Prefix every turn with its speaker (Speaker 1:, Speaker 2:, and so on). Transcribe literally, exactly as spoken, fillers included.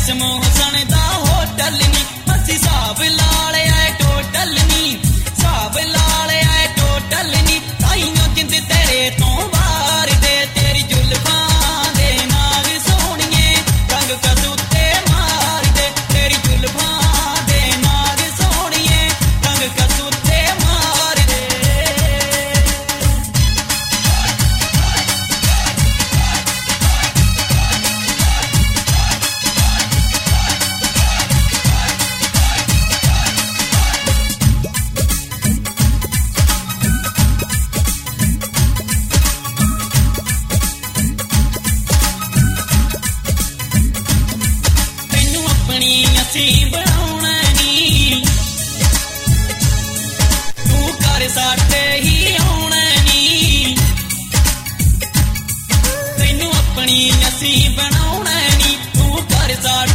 Speaker 1: ਰੈਸ਼ਮ ਹੁਸਨ ਦਾ hotel ਨੀ ਅਸੀਂ ਹਿਸਾਬ ਲਾ ਲਿਆ ਟੋਟਲ ਨੀ ਹਿਸਾਬ ਲਾ ਲਿਆ ਟੋਟਲ ਨੀ ਤਾਈਓ ਜਿੰਦ ਤੇਰੇ ਤੋਂ ਬਾਹਰ ਦੇ ਤੇਰੀ ਜ਼ੁਲਫਾਂ ਦੇ ਨਾਲ ਸੋਹਣੀਏ ਰੰਗ ਕਸੂਤੇ ਮਾਰ ਦੇ ਤੇਰੀ ਜ਼ੁਲਫਾਂ ਦੇ ਨਾਲ ਸੋਹਣੀਏ ਰੰਗ ਕਸੂਤੇ ਮਾਰ ਦੇ ਅਸੀਂ ਬਣਾਉਣਾ ਨੀ ਤੂੰ ਕਰ ਸਾਡੇ ਹੀ ਆਉਣਾ ਨੀ ਤੈਨੂੰ ਆਪਣੀ ਅਸੀਂ ਬਣਾਉਣਾ ਨੀ ਤੂੰ ਕਰ ਸਾਡੇ